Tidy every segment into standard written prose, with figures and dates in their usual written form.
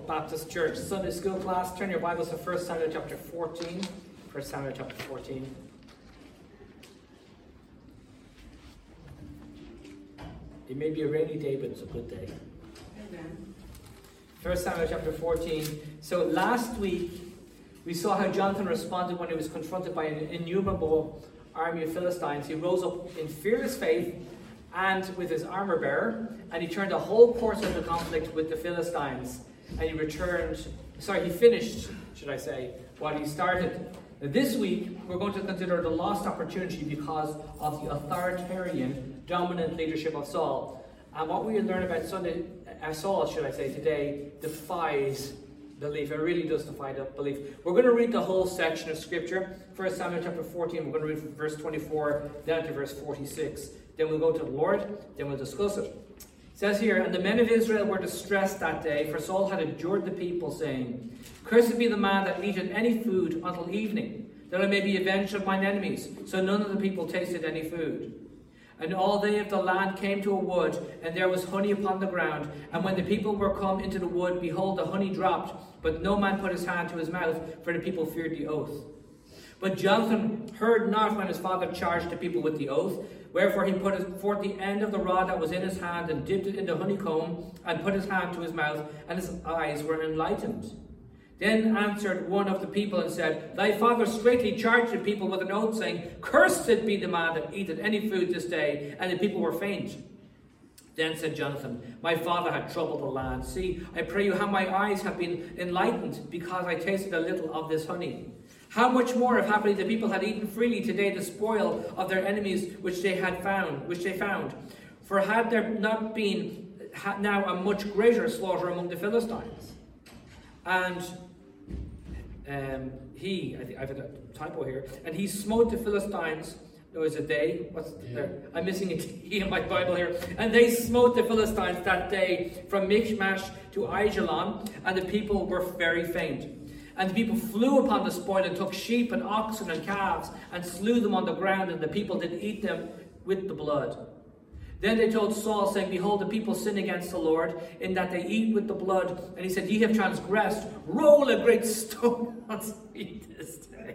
Baptist Church Sunday School class. Turn your Bibles to 1 Samuel chapter 14. 1 Samuel chapter 14. It may be a rainy day, but it's a good day. Amen. 1 Samuel chapter 14. So last week, we saw how Jonathan responded when he was confronted by an innumerable army of Philistines. He rose up in fearless faith and with his armor bearer, and he turned the whole course of the conflict with the Philistines. And he finished, what he started. Now, this week, we're going to consider the lost opportunity because of the authoritarian, dominant leadership of Saul. And what we learn about Saul today, defies belief. It really does defy belief. We're going to read the whole section of Scripture. 1 Samuel chapter 14, we're going to read from verse 24 down to verse 46. Then we'll go to the Lord, then we'll discuss it. It says here, "And the men of Israel were distressed that day, for Saul had adjured the people, saying, Cursed be the man that eateth any food until evening, that I may be avenged of mine enemies. So none of the people tasted any food. And all they of the land came to a wood, and there was honey upon the ground. And when the people were come into the wood, behold, the honey dropped, but no man put his hand to his mouth, for the people feared the oath. But Jonathan heard not when his father charged the people with the oath. Wherefore he put forth the end of the rod that was in his hand, and dipped it in the honeycomb, and put his hand to his mouth, and his eyes were enlightened. Then answered one of the people and said, Thy father straitly charged the people with an oath, saying, Cursed be the man that eateth any food this day. And the people were faint. Then said Jonathan, My father had troubled the land. See, I pray you how my eyes have been enlightened, because I tasted a little of this honey. How much more if happily the people had eaten freely today the spoil of their enemies which they found. For had there not been now a much greater slaughter among the Philistines? And I've had a typo here. And he smote the Philistines. No, is it they? What's there? I'm missing a T in my Bible here. And they smote the Philistines that day from Michmash to Aijalon, and the people were very faint. And the people flew upon the spoil, and took sheep and oxen and calves, and slew them on the ground, and the people did eat them with the blood. Then they told Saul, saying, Behold, the people sin against the Lord, in that they eat with the blood. And he said, Ye have transgressed. Roll a great stone on me this day.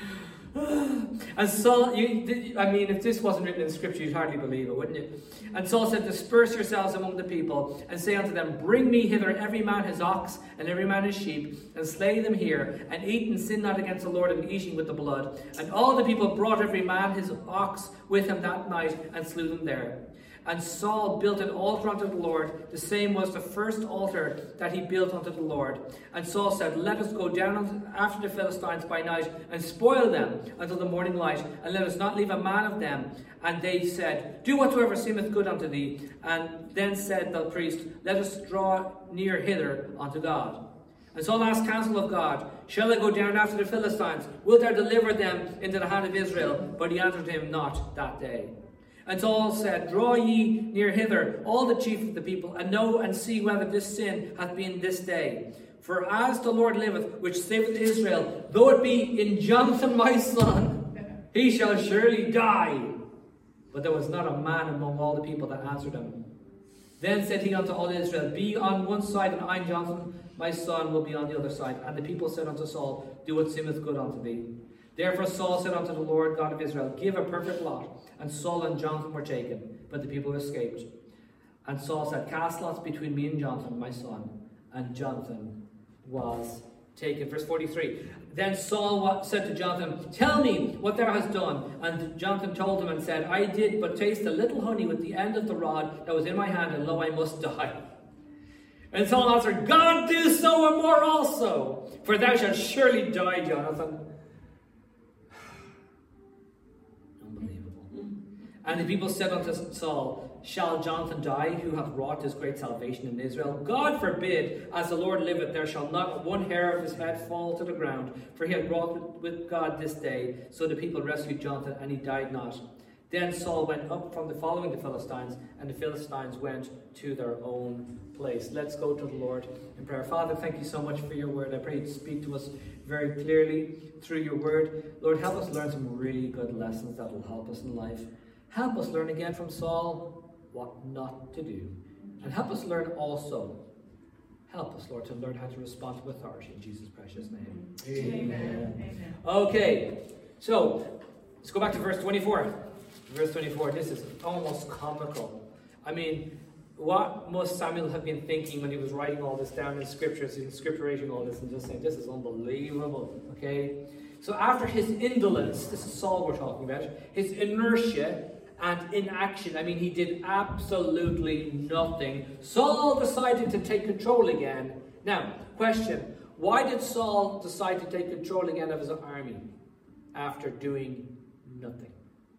And Saul, if this wasn't written in Scripture, you'd hardly believe it, wouldn't you? And Saul said, Disperse yourselves among the people, and say unto them, Bring me hither every man his ox, and every man his sheep, and slay them here, and eat and sin not against the Lord in eating with the blood. And all the people brought every man his ox with him that night, and slew them there. And Saul built an altar unto the Lord. The same was the first altar that he built unto the Lord. And Saul said, Let us go down after the Philistines by night, and spoil them until the morning light, and let us not leave a man of them. And they said, Do whatsoever seemeth good unto thee. And then said the priest, Let us draw near hither unto God. And Saul asked counsel of God, Shall I go down after the Philistines? Wilt thou deliver them into the hand of Israel? But he answered him not that day. And Saul said, Draw ye near hither, all the chief of the people, and know and see whether this sin hath been this day. For as the Lord liveth, which saveth Israel, though it be in Jonathan my son, he shall surely die. But there was not a man among all the people that answered him. Then said he unto all Israel, Be on one side, and I, Jonathan my son, will be on the other side. And the people said unto Saul, Do what seemeth good unto thee. Therefore Saul said unto the Lord God of Israel, Give a perfect lot. And Saul and Jonathan were taken, but the people escaped. And Saul said, Cast lots between me and Jonathan, my son. And Jonathan was taken. Verse 43. Then Saul said to Jonathan, Tell me what thou hast done. And Jonathan told him and said, I did but taste a little honey with the end of the rod that was in my hand, and lo, I must die. And Saul answered, God do so and more also, for thou shalt surely die, Jonathan. And the people said unto Saul, Shall Jonathan die, who hath wrought this great salvation in Israel? God forbid, as the Lord liveth, there shall not one hair of his head fall to the ground, for he hath wrought with God this day. So the people rescued Jonathan, and he died not. Then Saul went up from following the Philistines, and the Philistines went to their own place. Let's go to the Lord in prayer. Father, thank you so much for your word. I pray you speak to us very clearly through your word. Lord, help us learn some really good lessons that will help us in life. Help us learn again from Saul what not to do. And help us learn also Help us, Lord, to learn how to respond to authority in Jesus' precious name. Amen. Amen. Okay, so let's go back to verse 24. Verse 24, this is almost comical. I mean, what must Samuel have been thinking when he was writing all this down in scriptures, in scripturating all this, and just saying, this is unbelievable, okay? So after his indolence, this is Saul we're talking about, his inertia and inaction, I mean, he did absolutely nothing. Saul decided to take control again. Now, question, why did Saul decide to take control again of his army after doing nothing?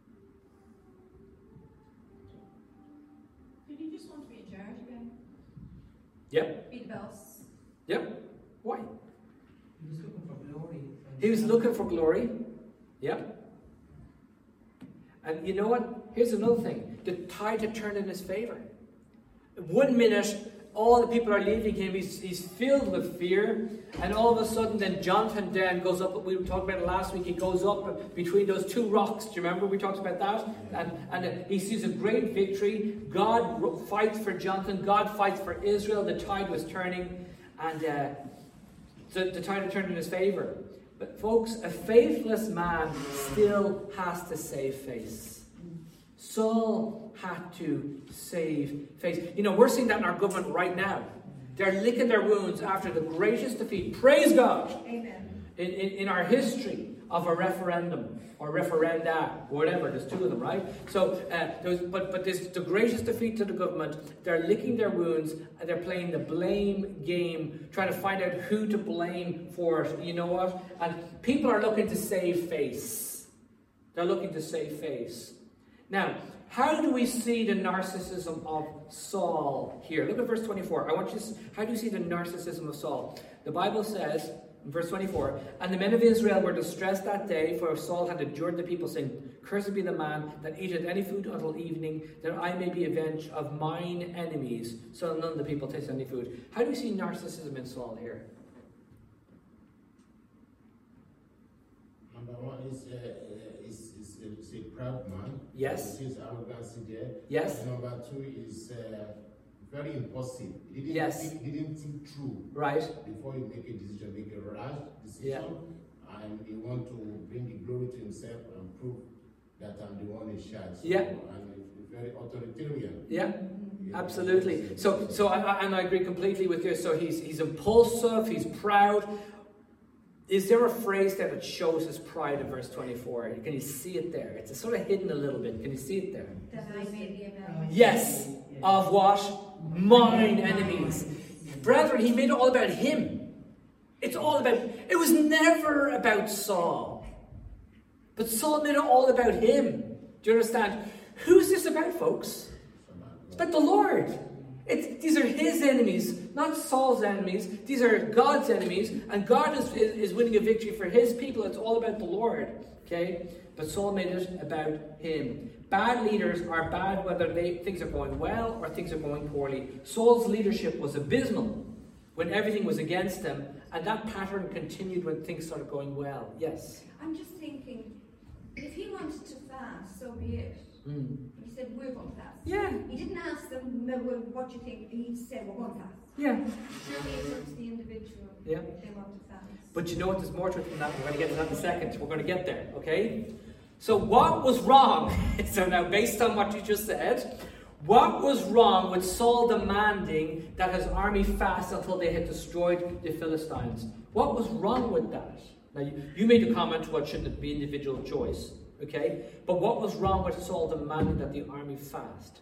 Did he just want to be in charge again? Yep. Be the boss? Yep. Why? He was looking for glory. He was looking for glory. Yep. And you know what? Here's another thing. The tide had turned in his favor. 1 minute, all the people are leaving him. He's filled with fear. And all of a sudden, then Jonathan then goes up. We talked about it last week. He goes up between those two rocks. Do you remember we talked about that? And he sees a great victory. God fights for Jonathan. God fights for Israel. The tide was turning. And the tide had turned in his favor. But folks, a faithless man still has to save face. Saul had to save face. You know, we're seeing that in our government right now. They're licking their wounds after the greatest defeat. Praise God. Amen. In our history of a referendum or referenda, whatever. There's two of them, right? So, but there's the greatest defeat to the government. They're licking their wounds and they're playing the blame game, trying to find out who to blame for it. You know what? And people are looking to save face. They're looking to save face. Now, how do we see the narcissism of Saul here? Look at verse 24. I want you to see, how do you see the narcissism of Saul? The Bible says, in verse 24, and the men of Israel were distressed that day, for Saul had adjured the people, saying, cursed be the man that eateth any food until evening, that I may be avenged of mine enemies. So none of the people taste any food. How do you see narcissism in Saul here? Number one is a proud man. Yes. His arrogance there. Yes. And number two is very impulsive. He didn't Yes. didn't think through. Right. Before you make a decision, make a rash decision. Yeah. And he want to bring the glory to himself and prove that I'm the one in charge. So, Yeah. And he's very authoritarian. Yeah. Absolutely. So I agree completely with you. So he's impulsive, he's proud. Is there a phrase there that shows his pride in verse 24? Can you see it there? It's sort of hidden a little bit. Can you see it there? That I may be avenged. Yes. Of what? Mine enemies. Brethren, he made it all about him. It's all about, it was never about Saul. But Saul made it all about him. Do you understand? Who's this about, folks? It's about the Lord. These are his enemies, not Saul's enemies. These are God's enemies. And God is winning a victory for his people. It's all about the Lord. Okay? But Saul made it about him. Bad leaders are bad whether things are going well or things are going poorly. Saul's leadership was abysmal when everything was against him. And that pattern continued when things started going well. Yes? I'm just thinking, if he wanted to fast, so be it. He said, we're going to fast. Yeah. He didn't ask them, well, what do you think? He said, we're going to fast. Yeah. Surely it's up to the individual Yeah. if they want to fast. But you know what? There's more to it than that. We're going to get to that in a second. We're going to get there, okay? So what was wrong? So now, based on what you just said, what was wrong with Saul demanding that his army fast until they had destroyed the Philistines? What was wrong with that? Now, you made a comment, well, shouldn't it be individual choice? Okay? But what was wrong with Saul demanding that the army fast?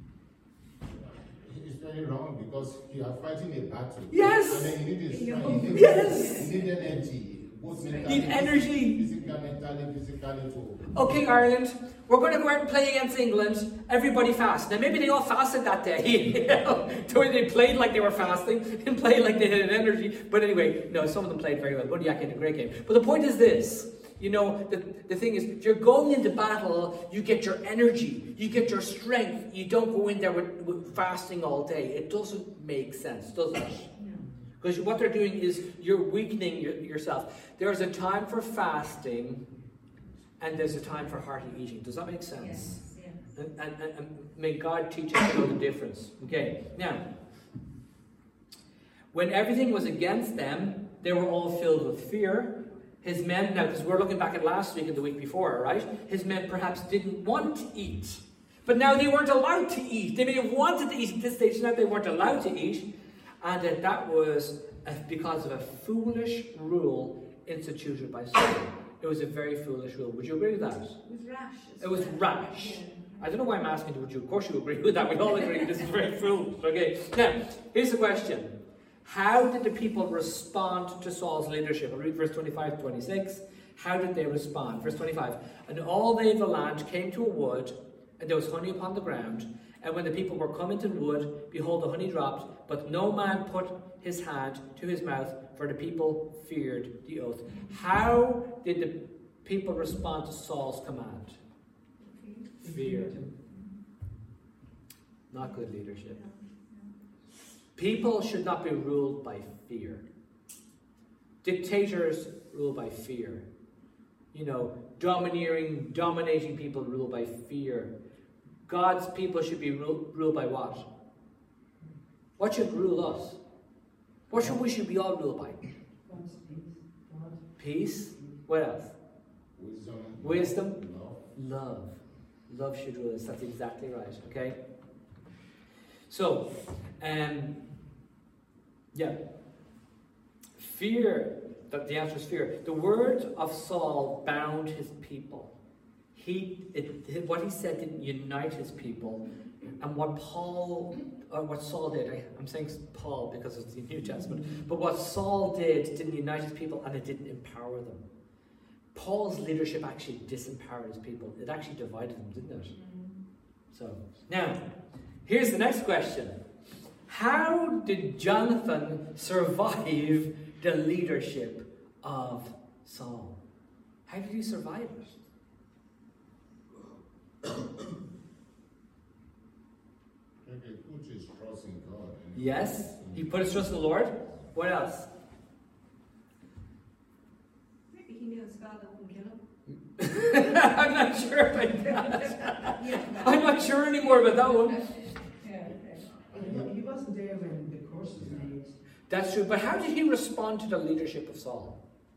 It's very wrong because you are fighting a battle. Yes! And then you need strength. Yes! You need energy. Both You mentally, need energy. physically too. Okay, Ireland, we're going to go out and play against England. Everybody fast. Now, maybe they all fasted that day. You know? They played like they were fasting and played like they had energy. But anyway, no, some of them played very well. Bundyaki had a great game. But the point is this. You know, the thing is, if you're going into battle, you get your energy, you get your strength. You don't go in there with fasting all day. It doesn't make sense, does it? Because what they're doing is you're weakening yourself. There's a time for fasting, and there's a time for hearty eating. Does that make sense? Yes. And may God teach us to know the difference. Okay, now, When everything was against them, they were all filled with fear. His men, now because we're looking back at last week and the week before, right? His men perhaps didn't want to eat. But now they weren't allowed to eat. They may have wanted to eat at this stage, now they weren't allowed to eat. And that was because of a foolish rule instituted by Saul. It was a very foolish rule. Would you agree with that? It was rash. It was rash. Yeah. I don't know why I'm asking you, would you? Of course you agree with that. We all agree this is very foolish. Okay. Now, here's the question. How did the people respond to Saul's leadership? I'll read verse 25 to 26. How did they respond? Verse 25. And all they of the land came to a wood, and there was honey upon the ground. And when the people were come into the wood, behold, the honey dropped, but no man put his hand to his mouth, for the people feared the oath. How did the people respond to Saul's command? Fear. Not good leadership. People should not be ruled by fear. Dictators rule by fear. You know, dominating people rule by fear. God's people should be ruled by what? What should rule us? What should we be all ruled by? Peace. What else? Wisdom. Love. Love should rule us. That's exactly right. Okay? So, yeah. Fear, the answer is fear. The words of Saul bound his people. What he said didn't unite his people. And what Saul did, I'm saying Paul because it's the New Testament, but what Saul did didn't unite his people and it didn't empower them. Paul's leadership actually disempowered his people. It actually divided them, didn't it? So, now, here's the next question. How did Jonathan survive the leadership of Saul? How did he survive it? He put his trust in God. Yes, he put his trust in the Lord. What else? Maybe he knew his father wouldn't kill him. I'm not sure about that. I'm not sure anymore about that one. He wasn't there when the course was made. That's true. But how did he respond to the leadership of Saul?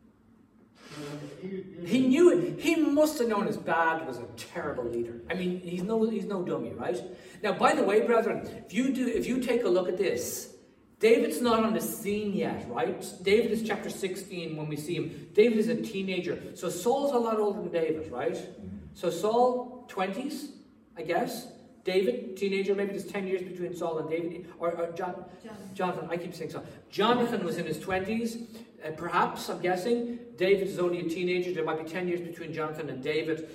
He knew it. He must have known his dad was a terrible leader. I mean, he's no dummy, right? Now, by the way, brethren, if you take a look at this, David's not on the scene yet, right? David is chapter 16 when we see him. David is a teenager. So Saul's a lot older than David, right? So Saul, 20s, I guess. David, teenager, maybe there's 10 years between Saul and David. Or Jonathan, I keep saying Saul. Jonathan was in his 20s. Perhaps, I'm guessing. David is only a teenager. There might be 10 years between Jonathan and David.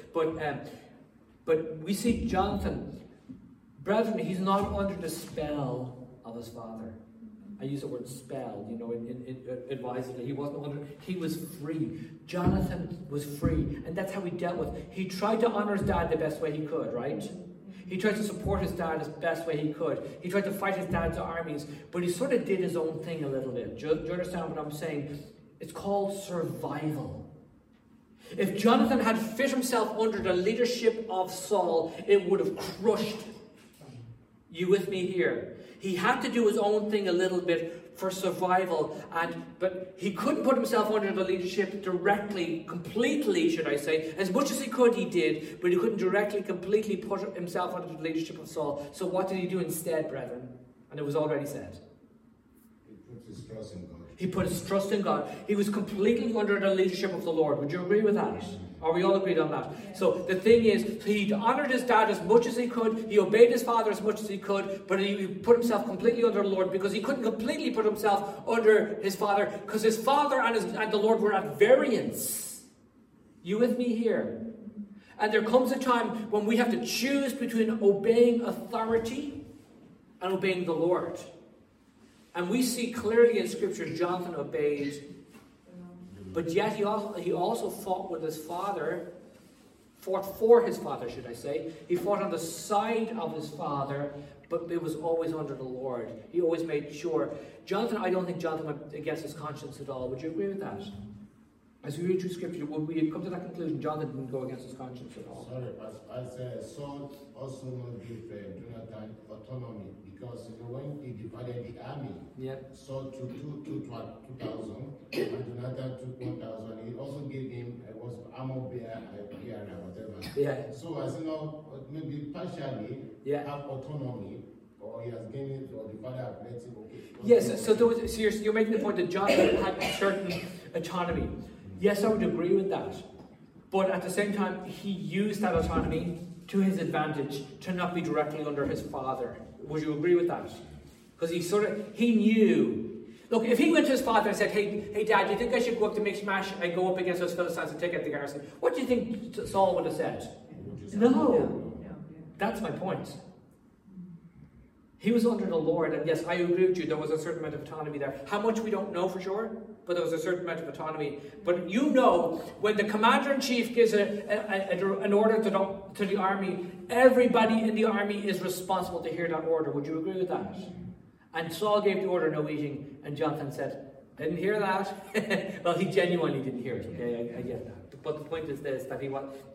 But we see Jonathan, brethren, he's not under the spell of his father. I use the word spell, advisedly. He was free. Jonathan was free. And that's how he dealt with it. He tried to honor his dad the best way he could, right? He tried to support his dad as best way he could. He tried to fight his dad's armies, but he sort of did his own thing a little bit. Do you understand what I'm saying? It's called survival. If Jonathan had fit himself under the leadership of Saul, it would have crushed him. You with me here? He had to do his own thing a little bit for survival, but he couldn't put himself under the leadership directly, completely, should I say. As much as he could, he did, but he couldn't directly, completely put himself under the leadership of Saul. So what did he do instead, brethren? And it was already said. He put his trust in God. He put his trust in God. He was completely under the leadership of the Lord. Would you agree with that? Are we all agreed on that? Yeah. So the thing is, he honored his dad as much as he could. He obeyed his father as much as he could. But he put himself completely under the Lord because he couldn't completely put himself under his father because his father and the Lord were at variance. You with me here? And there comes a time when we have to choose between obeying authority and obeying the Lord. And we see clearly in Scripture Jonathan obeyed, but yet he also fought with his father, fought for his father, should I say. He fought on the side of his father, but it was always under the Lord. He always made sure. I don't think Jonathan went against his conscience at all. Would you agree with that? As we read through scripture, would we come to that conclusion? Jonathan didn't go against his conscience at all. Sorry, I said Saul also not give Jonathan autonomy because when he divided the army, Saul took 2,000 and Jonathan took 1,000. He also gave him was armor bearer, whatever. Yeah. So as maybe partially have autonomy. Or he has gained it, or the father has let him. Okay. Yes, so you're making the point that Jonathan had a certain autonomy. Yes, I would agree with that. But at the same time, he used that autonomy to his advantage to not be directly under his father. Would you agree with that? Because he knew. Look, if he went to his father and said, hey Dad, do you think I should go up to Michmash and go up against those Philistines and take out the garrison? What do you think Saul would have said? No. That's my point. He was under the Lord, and yes, I agree with you, there was a certain amount of autonomy there. How much we don't know for sure, but there was a certain amount of autonomy. But when the commander-in-chief gives an order to the army, everybody in the army is responsible to hear that order. Would you agree with that? And Saul gave the order, no eating, and Jonathan said, didn't hear that? Well, he genuinely didn't hear it, okay? I get that. But the point is this, that he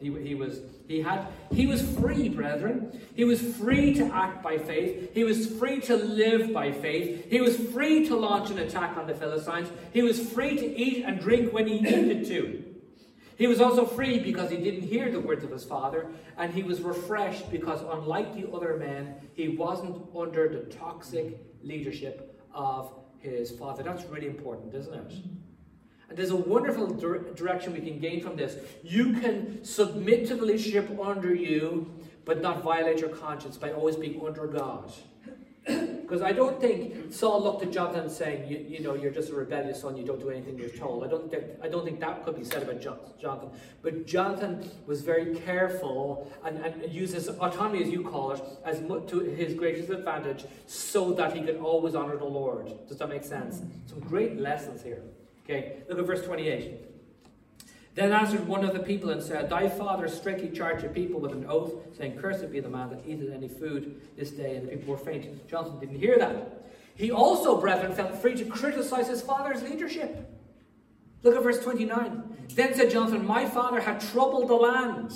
was free, brethren. He was free to act by faith. He was free to live by faith. He was free to launch an attack on the Philistines. He was free to eat and drink when he needed to. He was also free because he didn't hear the words of his father, and he was refreshed because, unlike the other men, he wasn't under the toxic leadership of his father. That's really important, isn't it? And there's a wonderful direction we can gain from this. You can submit to the leadership under you, but not violate your conscience by always being under God. Because I don't think Saul looked at Jonathan saying, you're just a rebellious son, you don't do anything you're told. I don't think that could be said about Jonathan. But Jonathan was very careful and used his autonomy, as you call it, as to his greatest advantage, so that he could always honor the Lord. Does that make sense? Some great lessons here. Okay, look at verse 28. Then answered one of the people and said, Thy father strictly charged the people with an oath, saying, Cursed be the man that eateth any food this day. And the people were faint. Jonathan didn't hear that. He also, brethren, felt free to criticize his father's leadership. Look at verse 29. Then said Jonathan, My father had troubled the land.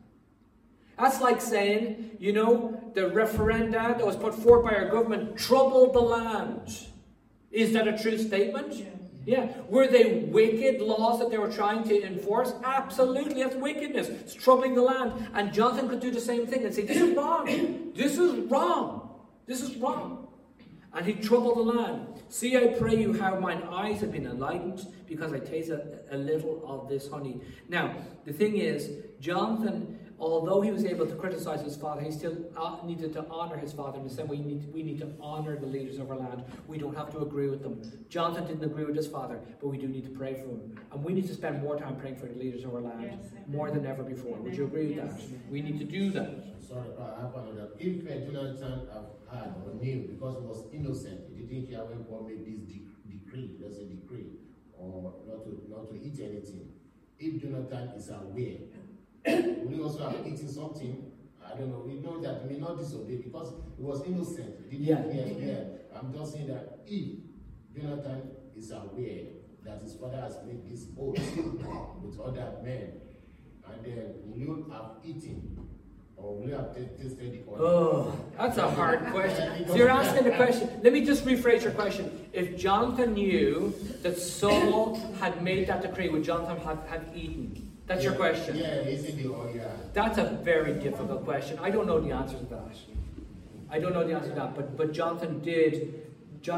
That's like saying, the referenda that was put forth by our government troubled the land. Is that a true statement? Yeah. Were they wicked laws that they were trying to enforce? Absolutely, that's wickedness. It's troubling the land. And Jonathan could do the same thing and say, this is wrong. This is wrong. This is wrong. And he troubled the land. See, I pray you how mine eyes have been enlightened, because I tasted a little of this honey. Now, the thing is, Jonathan, although he was able to criticize his father, he still needed to honor his father in the same way we need to honor the leaders of our land. We don't have to agree with them. Jonathan didn't agree with his father, but we do need to pray for him. And we need to spend more time praying for the leaders of our land, more than ever before. Would you agree with that? We need to do that. Sorry, I have another. If Jonathan had or knew, because he was innocent, he didn't hear when God made this decree, there's a decree, or not to eat anything. If Jonathan is aware, will he also have eaten something? I don't know. We know that he may not disobey because he was innocent. He didn't hear. I'm just saying that if Jonathan is aware that his father has made this oath with other men, and then will you have eaten? Or will you have tasted the oil? Oh, that's a hard question. So you're asking the question. Let me just rephrase your question. If Jonathan knew that Saul had made that decree, would Jonathan have eaten? That's your question. Yeah, is it the oil? Yeah. That's a very difficult question. I don't know the answer to that. I don't know the answer to that. But Jonathan did.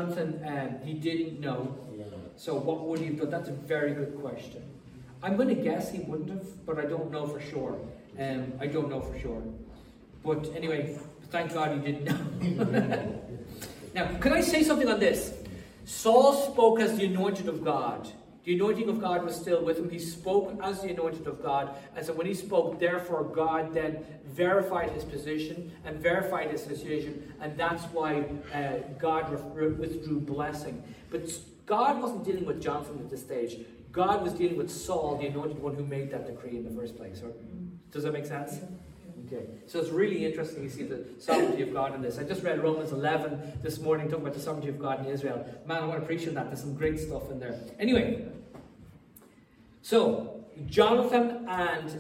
He didn't know. Yeah. So what would he have done? That's a very good question. I'm going to guess he wouldn't have, but I don't know for sure. I don't know for sure. But anyway, thank God he didn't know. Now, can I say something on this? Saul spoke as the anointed of God. The anointing of God was still with him. He spoke as the anointed of God. And so when he spoke, therefore, God then verified his position and verified his decision. And that's why God withdrew blessing. But God wasn't dealing with Jonathan at this stage. God was dealing with Saul, the anointed one who made that decree in the first place. Does that make sense? Okay. So it's really interesting to see the sovereignty of God in this. I just read Romans 11 this morning, talking about the sovereignty of God in Israel. Man, I want to preach on that. There's some great stuff in there. Anyway, So, Jonathan and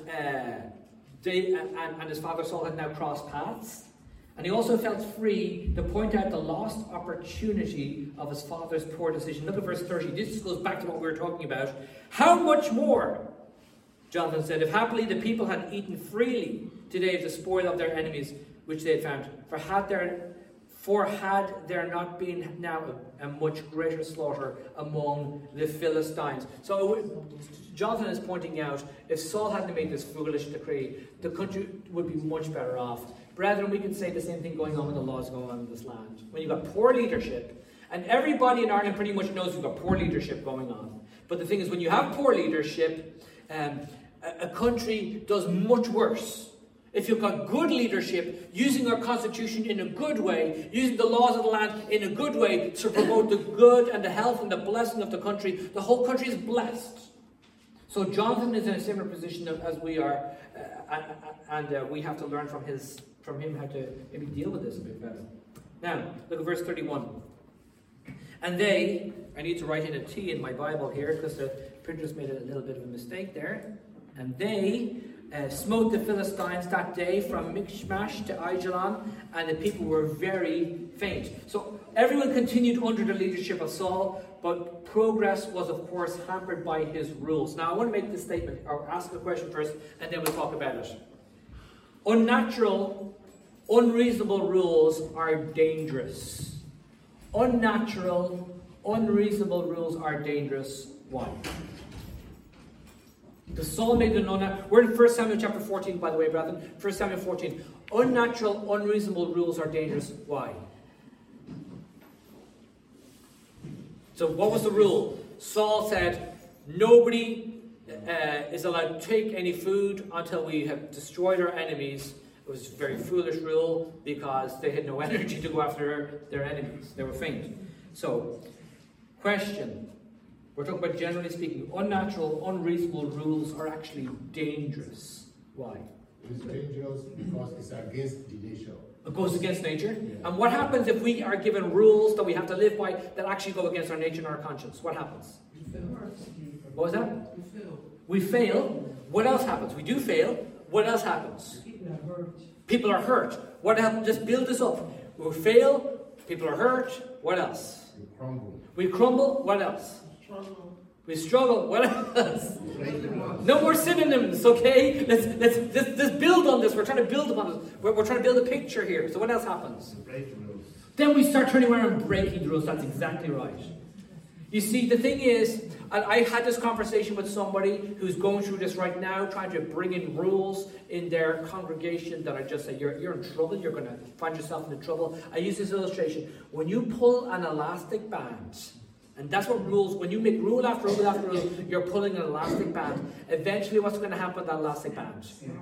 his father Saul had now crossed paths. And he also felt free to point out the lost opportunity of his father's poor decision. Look at verse 30. This goes back to what we were talking about. How much more, Jonathan said, if happily the people had eaten freely today of the spoil of their enemies, which they had found. For had there not been now a much greater slaughter among the Philistines. So Jonathan is pointing out, if Saul hadn't made this foolish decree, the country would be much better off. Brethren, we can say the same thing going on with the laws going on in this land. When you've got poor leadership, and everybody in Ireland pretty much knows you've got poor leadership going on. But the thing is, when you have poor leadership, a country does much worse. If you've got good leadership, using our constitution in a good way, using the laws of the land in a good way to promote the good and the health and the blessing of the country, the whole country is blessed. So Jonathan is in a similar position as we are, and we have to learn from him how to maybe deal with this a bit better. Now, look at verse 31. And they, I need to write in a T in my Bible here because the printer's made a little bit of a mistake there. And they smote the Philistines that day from Michmash to Aijalon, and the people were very faint. So everyone continued under the leadership of Saul, but progress was, of course, hampered by his rules. Now, I want to make this statement, or ask a question first, and then we'll talk about it. Unnatural, unreasonable rules are dangerous. Unnatural, unreasonable rules are dangerous. Why? The Saul made an we're in 1 Samuel chapter 14, by the way, brethren. 1 Samuel 14. Unnatural, unreasonable rules are dangerous. Why? So what was the rule? Saul said, nobody is allowed to take any food until we have destroyed our enemies. It was a very foolish rule because they had no energy to go after their enemies. They were faint. So, question. We're talking about, generally speaking, unnatural, unreasonable rules are actually dangerous. Why? It's dangerous because it's against the nature. It goes against nature? Yeah. And what happens if we are given rules that we have to live by that actually go against our nature and our conscience? What happens? What was that? We fail. What else happens? We do fail. What else happens? People are hurt. What happens? Just build this up. We fail. People are hurt. What else? We crumble. We crumble. What else? We struggle. What else? No more synonyms, okay? Let's build on this. We're trying to build upon this. We're trying to build a picture here. So what else happens? Then we start turning around and breaking the rules. That's exactly right. You see, the thing is, and I had this conversation with somebody who's going through this right now, trying to bring in rules in their congregation that I just say, you're in trouble, you're going to find yourself in trouble. I use this illustration. When you pull an elastic band, and that's what rules, when you make rule after rule after rule, you're pulling an elastic band. Eventually, what's going to happen with that elastic band?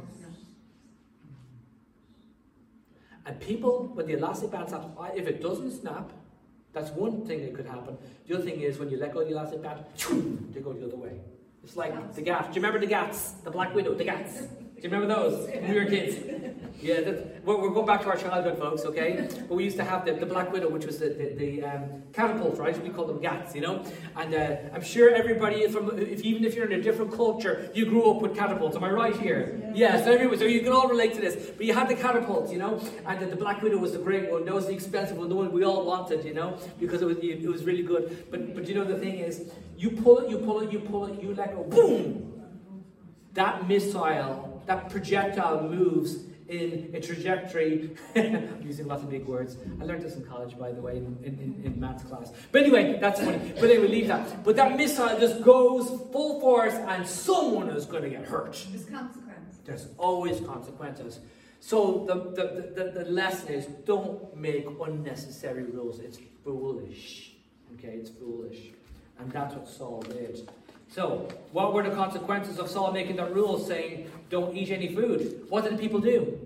And people, when the elastic band snaps, if it doesn't snap, that's one thing that could happen. The other thing is when you let go of the elastic band, they go the other way. It's like the GATS. Do you remember the GATS? The Black Widow, the GATS. Do you remember those when we were kids? Yeah, we're going back to our childhood, folks, okay? But we used to have the Black Widow, which was the catapult, right? We called them GATS, you know? And I'm sure everybody, even if you're in a different culture, you grew up with catapults. Am I right here? Yeah, so you can all relate to this. But you had the catapults, you know? And the Black Widow was the great one. That was the expensive one, the one we all wanted, you know? Because it was really good. But you know, the thing is, you pull it, you let go, boom! That missile, that projectile moves in a trajectory. I'm using lots of big words. I learned this in college, by the way, in maths class. But anyway, that's funny. But anyway, leave that. But that missile just goes full force and someone is going to get hurt. There's consequences. There's always consequences. So the lesson is, don't make unnecessary rules. It's foolish. Okay, it's foolish. And that's what Saul did. So, what were the consequences of Saul making that rule saying, don't eat any food? What did the people do?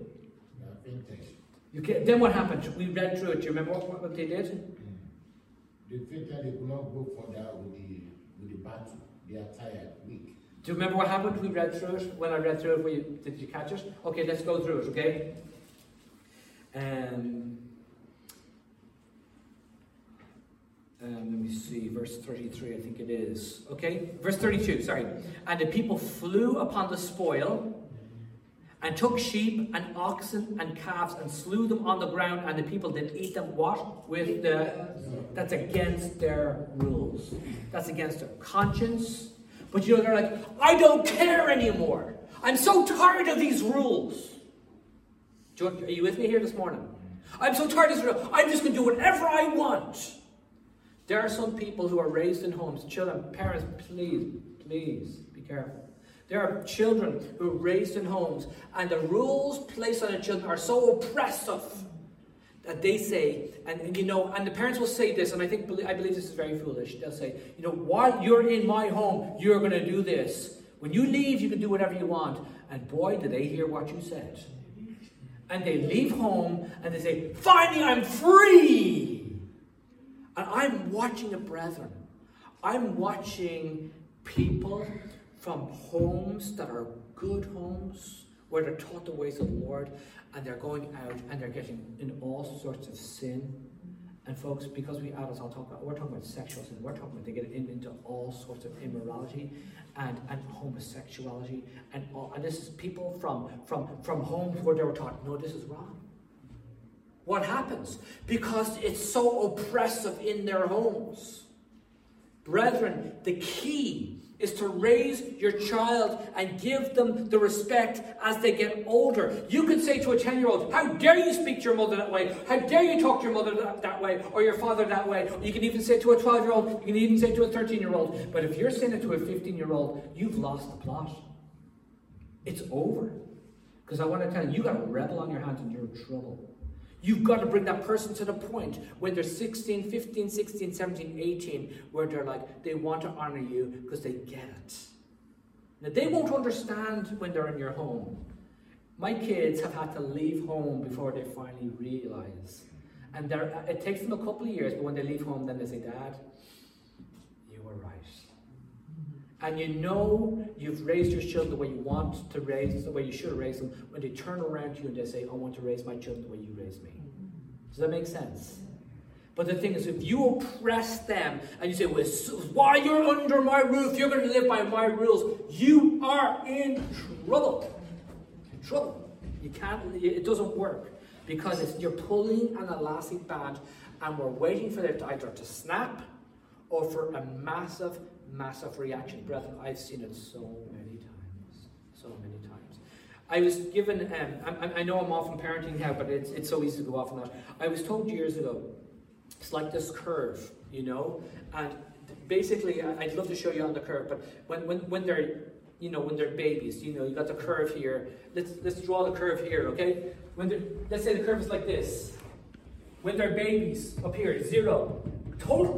Then what happened? We read through it. Do you remember what they did? They fainted. They could not go further with the battle. They are tired, weak. Do you remember what happened? We read through it. When I read through it, did you catch it? Okay, let's go through it, okay? Let me see, verse 33, I think it is. Okay, verse 32, sorry. And the people flew upon the spoil, and took sheep and oxen and calves, and slew them on the ground, and the people did eat them. What? With the... That's against their rules. That's against their conscience. But you know, they're like, I don't care anymore. I'm so tired of these rules. Are you with me here this morning? I'm so tired of this rule. I'm just going to do whatever I want. There are some people who are raised in homes. Children, parents, please be careful. There are children who are raised in homes, and the rules placed on the children are so oppressive that they say, and you know, and the parents will say this, and I believe this is very foolish. They'll say, you know, while you're in my home, you're going to do this. When you leave, you can do whatever you want. And boy, do they hear what you said. And they leave home, and they say, finally, I'm free. And I'm watching it, brethren. I'm watching people from homes that are good homes, where they're taught the ways of the Lord, and they're going out and they're getting in all sorts of sin. And folks, because we adults, we're talking about sexual sin. We're talking about they get into all sorts of immorality and homosexuality, and this is people from homes where they were taught, no, this is wrong. What happens? Because it's so oppressive in their homes. Brethren, the key is to raise your child and give them the respect as they get older. You can say to a 10-year-old, how dare you speak to your mother that way? How dare you talk to your mother that way? Or your father that way? You can even say it to a 12-year-old. You can even say it to a 13-year-old. But if you're saying it to a 15-year-old, you've lost the plot. It's over. Because I want to tell you, you've got a rebel on your hands and you're in trouble. You've got to bring that person to the point when they're 16, 15, 16, 17, 18, where they're like, they want to honor you because they get it. Now, they won't understand when they're in your home. My kids have had to leave home before they finally realize. And it takes them a couple of years, but when they leave home, then they say, Dad, you were right. And you know you've raised your children the way you want to raise, the way you should raise them, when they turn around to you and they say, I want to raise my children the way you raised me. Does that make sense? But the thing is, if you oppress them and you say, well, while you're under my roof, you're going to live by my rules, you are in trouble. In trouble. You can't, it doesn't work. Because you're pulling an elastic band and we're waiting for it either to snap or for a massive reaction. Brethren, I've seen it so many times. So many times. I was given, I know I'm often parenting now, but it's so easy to go off on that. I was told years ago, it's like this curve, you know, and basically, I'd love to show you on the curve, but when they're, you know, when they're babies, you know, you got the curve here. Let's draw the curve here, okay? Let's say the curve is like this. When they're babies, up here, 0. Total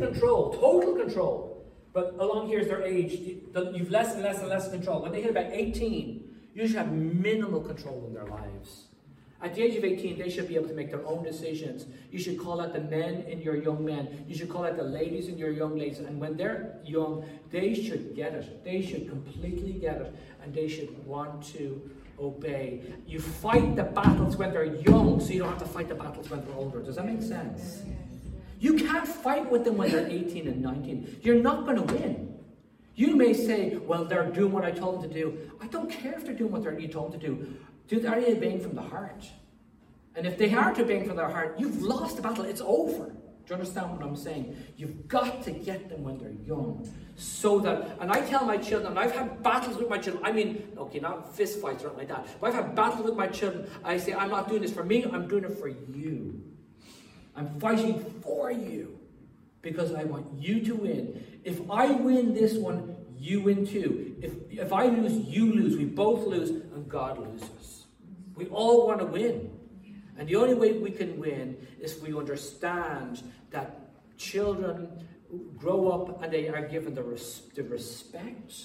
control. But along here is their age. You've less and less and less control. When they hit about 18, you should have minimal control in their lives. At the age of 18, they should be able to make their own decisions. You should call out the men in your young men. You should call out the ladies in your young ladies. And when they're young, they should get it. They should completely get it. And they should want to obey. You fight the battles when they're young, so you don't have to fight the battles when they're older. Does that make sense? You can't fight with them when they're 18 and 19. You're not going to win. You may say, well, they're doing what I told them to do. I don't care if they're doing what you told them to do. Are they obeying from the heart? And if they aren't obeying from their heart, you've lost the battle. It's over. Do you understand what I'm saying? You've got to get them when they're young. So that, and I tell my children, and I've had battles with my children. I mean, okay, not fist fights or anything like that. But I've had battles with my children. I say, I'm not doing this for me. I'm doing it for you. I'm fighting for you because I want you to win. If I win this one, you win too. If I lose, you lose. We both lose and God loses. We all want to win. And the only way we can win is if we understand that children grow up and they are given the respect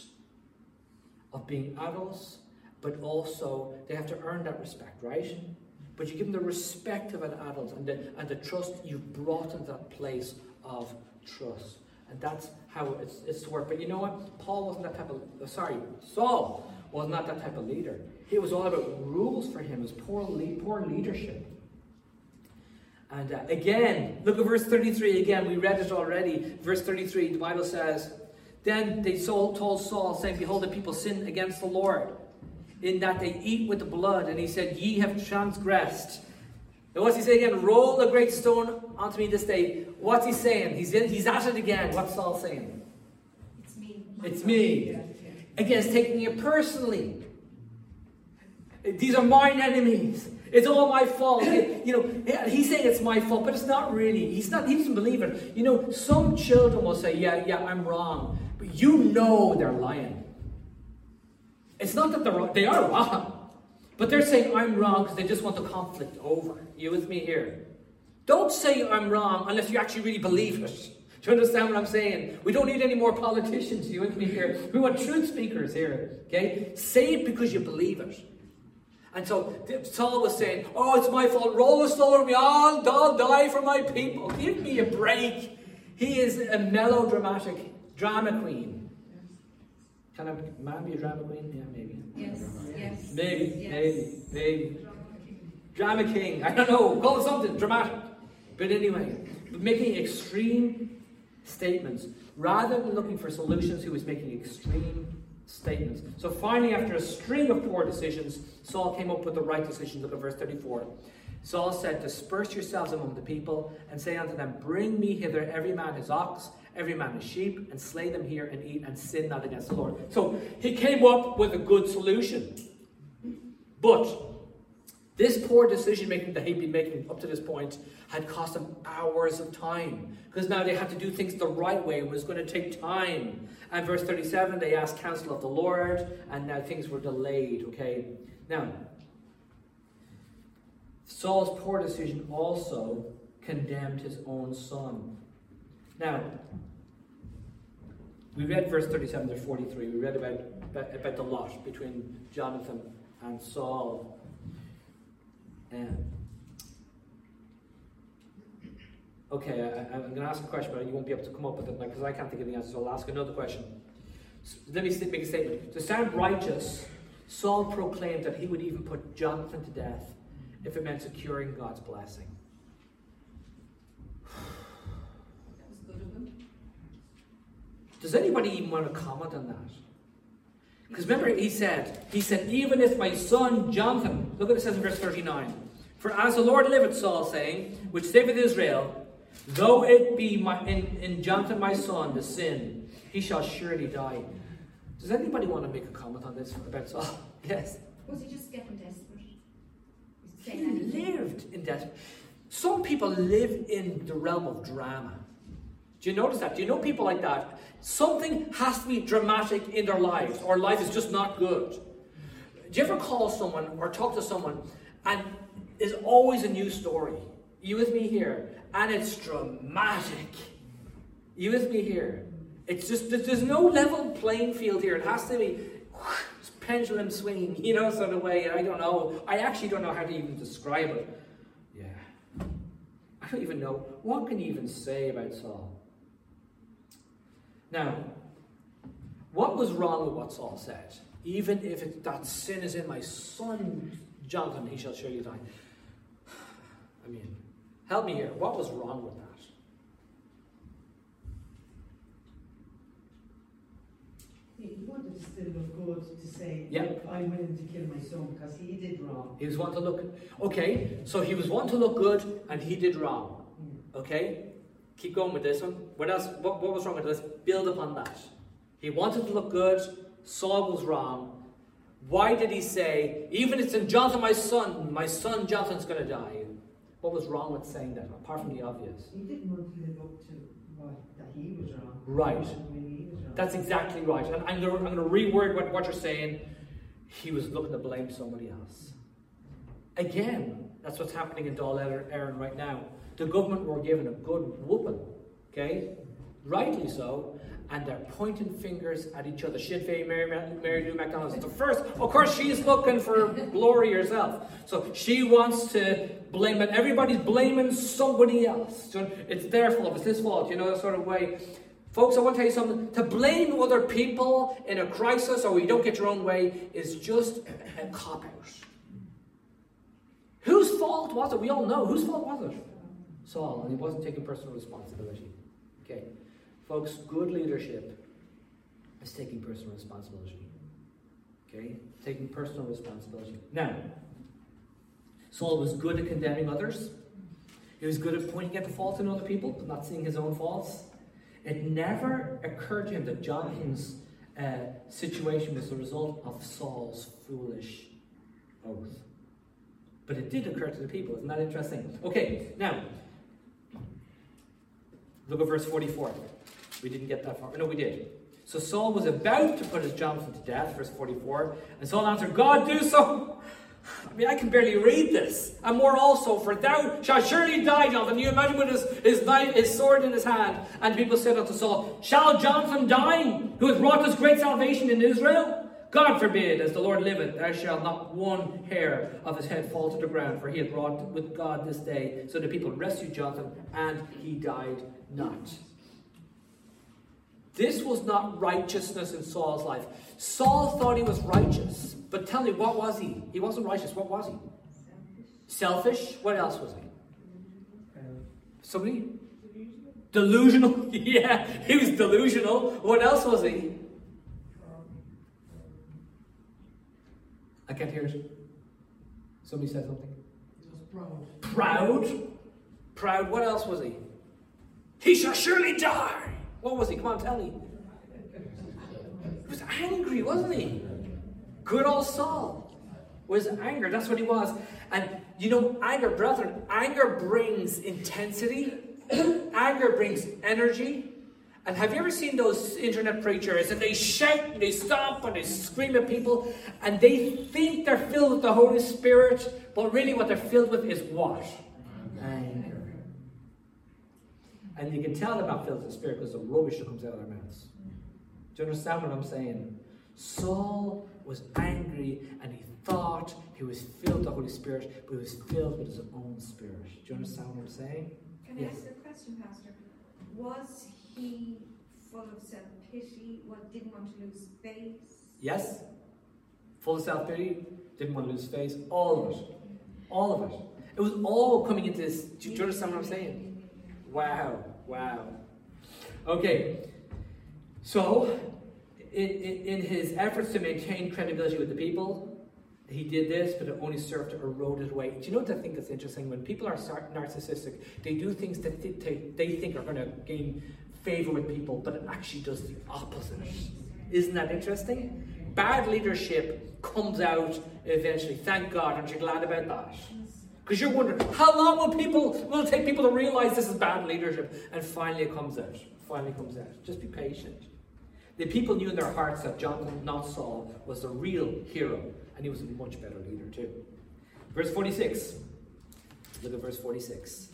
of being adults, but also they have to earn that respect, right? But you give them the respect of an adult and the trust you've brought into that place of trust. And that's how it's to work. But you know what? Saul was not that type of leader. It was all about rules for him. It was poor leadership. And again, look at verse 33 again. We read it already. Verse 33, the Bible says, then they told Saul, saying, behold, the people sin against the Lord, in that they eat with the blood. And he said, ye have transgressed. And what's he saying again? Roll a great stone onto me this day. What's he saying? He's at it again. What's Saul saying? It's me. It's me. Again, it's taking it personally. These are mine enemies. It's all my fault. He's saying it's my fault, but it's not really. He doesn't believe it. Some children will say, yeah, I'm wrong. But they're lying. It's not that they are wrong. But they're saying I'm wrong because they just want the conflict over. You with me here? Don't say I'm wrong unless you actually really believe it. Do you understand what I'm saying? We don't need any more politicians. You with me here? We want truth speakers here. Okay? Say it because you believe it. And so Saul was saying, oh, it's my fault. Roll the stone over me. I'll die for my people. Give me a break. He is a melodramatic drama queen. Can a man be a drama queen? Yeah, maybe. Yes. Maybe. Drama king. I don't know. Call it something dramatic. But anyway, making extreme statements. Rather than looking for solutions, he was making extreme statements. So finally, after a string of poor decisions, Saul came up with the right decision. Look at verse 34. Saul said, disperse yourselves among the people, and say unto them, bring me hither every man his ox, every man his sheep, and slay them here, and eat, and sin not against the Lord. So he came up with a good solution. But this poor decision making that he'd been making up to this point had cost him hours of time, because now they had to do things the right way. It was going to take time. And verse 37, they asked counsel of the Lord, and now things were delayed. Okay, now Saul's poor decision also condemned his own son. Now we read verse 37 to 43. We read about the lot between Jonathan and Saul. Okay, I'm going to ask a question, but you won't be able to come up with it because I can't think of the answer, so I'll ask another question. So let me make a statement. To sound righteous, Saul proclaimed that he would even put Jonathan to death if it meant securing God's blessing. That was good of him. Does anybody even want to comment on that? Because remember, he said, even if my son Jonathan, look what it says in verse 39. For as the Lord liveth, Saul saying, which saveth Israel, though it be in Jonathan my son the sin, he shall surely die. Does anybody want to make a comment on this about Saul? Yes. Was he just getting desperate? He lived in desperate. Some people live in the realm of drama. Do you notice that? Do you know people like that? Something has to be dramatic in their lives, or life is just not good. Do you ever call someone or talk to someone and there's always a new story? You with me here? And it's dramatic. You with me here? It's just, there's no level playing field here. It has to be pendulum swinging, sort of way. I don't know. I actually don't know how to even describe it. Yeah. I don't even know. What can you even say about Saul? Now, what was wrong with what Saul said? Even if that sin is in my son Jonathan, he shall surely die. I mean, help me here. What was wrong with that? He wanted to still look good, to say, Yeah. look, I'm willing to kill my son because he did wrong. He was wanting to look... Okay, so he was wanting to look good and he did wrong. Okay? Keep going with this one. What else? What was wrong with this? Build upon that. He wanted to look good. Saul was wrong. Why did he say, even if it's in Jonathan, my son Jonathan's going to die? What was wrong with saying that, apart from the obvious? He didn't want to live up to that he was wrong. Right. He was wrong. That's exactly right. And I'm going to reword what you're saying. He was looking to blame somebody else. Again, that's what's happening in Dáil Éireann right now. The government were given a good whooping, okay? Rightly so. And they're pointing fingers at each other. Sinn Féin, Mary Lou McDonald is the first. Of course, she's looking for glory herself. So she wants to blame it. Everybody's blaming somebody else. So it's their fault, it's his fault, that sort of way. Folks, I want to tell you something. To blame other people in a crisis or you don't get your own way is just a cop-out. Whose fault was it? We all know. Whose fault was it? Saul, and he wasn't taking personal responsibility. Okay. Folks, good leadership is taking personal responsibility. Okay? Taking personal responsibility. Now, Saul was good at condemning others. He was good at pointing out the fault in other people, but not seeing his own faults. It never occurred to him that Jonathan's situation was the result of Saul's foolish oath. But it did occur to the people. Isn't that interesting? Okay, now, look at verse 44. We didn't get that far. No, we did. So Saul was about to put his Jonathan to death, verse 44. And Saul answered, God do so. I mean, I can barely read this. And more also, for thou shalt surely die, Jonathan. You imagine with his knife, his sword in his hand. And people said unto Saul, shall Jonathan die, who hath wrought this great salvation in Israel? God forbid, as the Lord liveth, there shall not one hair of his head fall to the ground, for he hath wrought with God this day. So the people rescued Jonathan, and he died not. This was not righteousness in Saul's life. Saul thought he was righteous. But tell me, what was he? He wasn't righteous. What was he? Selfish. What else was he? Somebody? Delusional. Yeah, he was delusional. What else was he? I can't hear it. Somebody said something. He was proud. Proud? Proud. What else was he? He shall surely die. What was he? Come on, tell me. He was angry, wasn't he? Good old Saul was anger. That's what he was. And you know, anger, brethren, anger brings intensity. Anger brings energy. And have you ever seen those internet preachers, and they shout and they stomp and they scream at people, and they think they're filled with the Holy Spirit, but really what they're filled with is what? Anger. And you can tell they're not filled with the Spirit because the rubbish that comes out of their mouths. Do you understand what I'm saying? Saul was angry and he thought he was filled with the Holy Spirit, but he was filled with his own spirit. Do you understand what I'm saying? Can I ask a question, Pastor? Was he full of self-pity? Didn't want to lose face? Yes. Full of self-pity, didn't want to lose face. All of it. All of it. It was all coming into this. Do you understand what I'm saying? Wow. Wow. Okay. So, in his efforts to maintain credibility with the people, he did this, but it only served to erode it away. Do you know what I think is interesting? When people are narcissistic, they do things that they think are going to gain favor with people, but it actually does the opposite. Isn't that interesting? Bad leadership comes out eventually. Thank God. Aren't you glad about that? Because you're wondering, how long will it take people to realize this is bad leadership? And finally it comes out. Finally comes out. Just be patient. The people knew in their hearts that Jonathan, not Saul, was the real hero. And he was a much better leader too. Verse 46. Look at verse 46.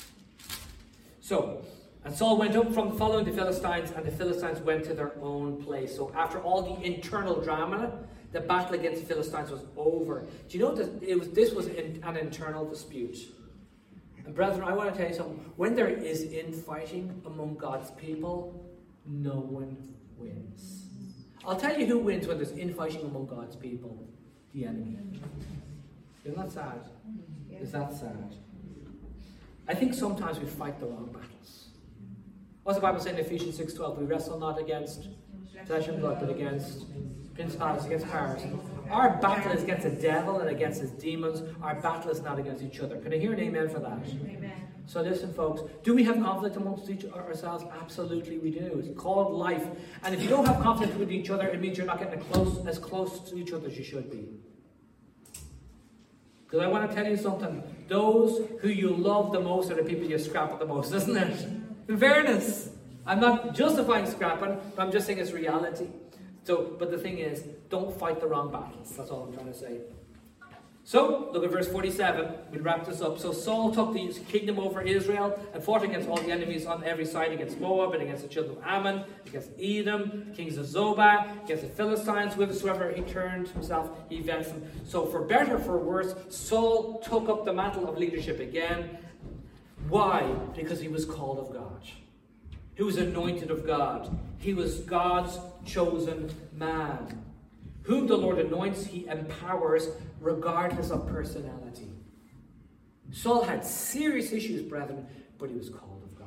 So, and Saul went up from following the Philistines, and the Philistines went to their own place. So after all the internal drama, the battle against the Philistines was over. Do you know that this was an internal dispute? And brethren, I want to tell you something. When there is infighting among God's people, no one wins. I'll tell you who wins when there's infighting among God's people. The enemy. Isn't that sad? Is that sad? I think sometimes we fight the wrong battles. What's the Bible saying in Ephesians 6:12? We wrestle not against flesh and blood, but against principalities, against powers. Our battle is against the devil and against his demons. Our battle is not against each other. Can I hear an amen for that? Amen. So listen, folks. Do we have conflict amongst ourselves? Absolutely we do. It's called life. And if you don't have conflict with each other, it means you're not getting as close to each other as you should be. Because I want to tell you something. Those who you love the most are the people you scrap at the most, isn't it? In fairness. I'm not justifying scrapping, but I'm just saying it's reality. So, but the thing is, don't fight the wrong battles. That's all I'm trying to say. So, look at verse 47. We'll wrap this up. So Saul took the kingdom over Israel and fought against all the enemies on every side, against Moab and against the children of Ammon, against Edom, kings of Zobah, against the Philistines. Whithersoever he turned himself, he vexed them. So for better or for worse, Saul took up the mantle of leadership again. Why? Because he was called of God. He was anointed of God. He was God's chosen man. Whom the Lord anoints, he empowers regardless of personality. Saul had serious issues, brethren, but he was called of God.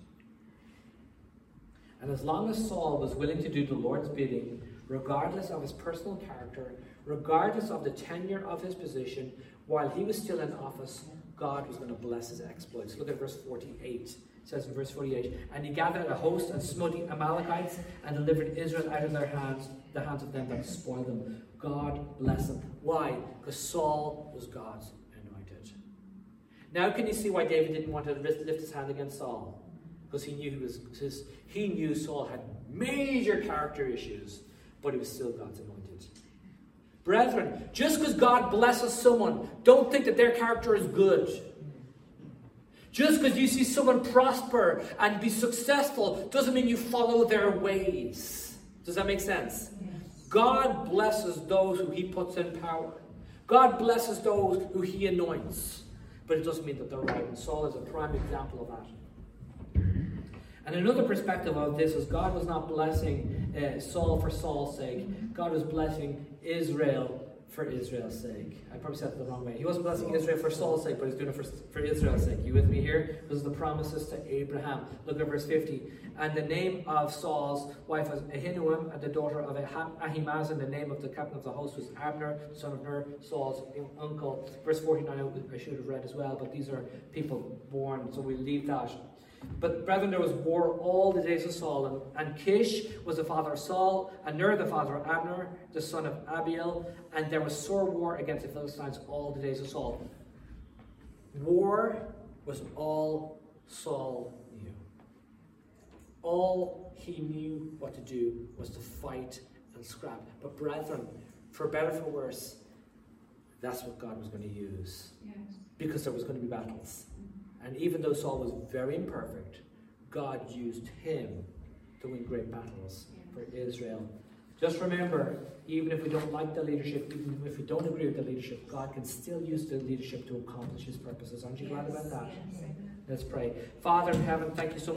And as long as Saul was willing to do the Lord's bidding, regardless of his personal character, regardless of the tenure of his position, while he was still in office, God was going to bless his exploits. Look at verse 48. It says in verse 48, and he gathered a host and smote the Amalekites and delivered Israel out of their hands, the hands of them that spoiled them. God bless them. Why? Because Saul was God's anointed. Now can you see why David didn't want to lift his hand against Saul? Because he knew Saul had major character issues, but he was still God's anointed. Brethren, just because God blesses someone, don't think that their character is good. Just because you see someone prosper and be successful doesn't mean you follow their ways. Does that make sense? Yes. God blesses those who he puts in power. God blesses those who he anoints. But it doesn't mean that they're right. And Saul is a prime example of that. And another perspective of this is God was not blessing Saul for Saul's sake. God was blessing Israel for Israel's sake. I probably said it the wrong way. He wasn't blessing Israel for Saul's sake, but he's doing it for Israel's sake. You with me here? This is the promises to Abraham. Look at verse 50. And the name of Saul's wife was Ahinoam, and the daughter of Ahimaaz, and the name of the captain of the host was Abner, son of Ner, Saul's uncle. Verse 49 I should have read as well, but these are people born, so we leave that. But brethren, there was war all the days of Saul, and Kish was the father of Saul, and Ner the father of Abner, the son of Abiel, and there was sore war against the Philistines all the days of Saul. War was all Saul knew. All he knew what to do was to fight and scrap. But brethren, for better for worse, that's what God was going to use. Yes. Because there was going to be battles. And even though Saul was very imperfect, God used him to win great battles for Israel. Just remember, even if we don't like the leadership, even if we don't agree with the leadership, God can still use the leadership to accomplish his purposes. Aren't you glad about that? Yes. Let's pray. Father in heaven, thank you so much.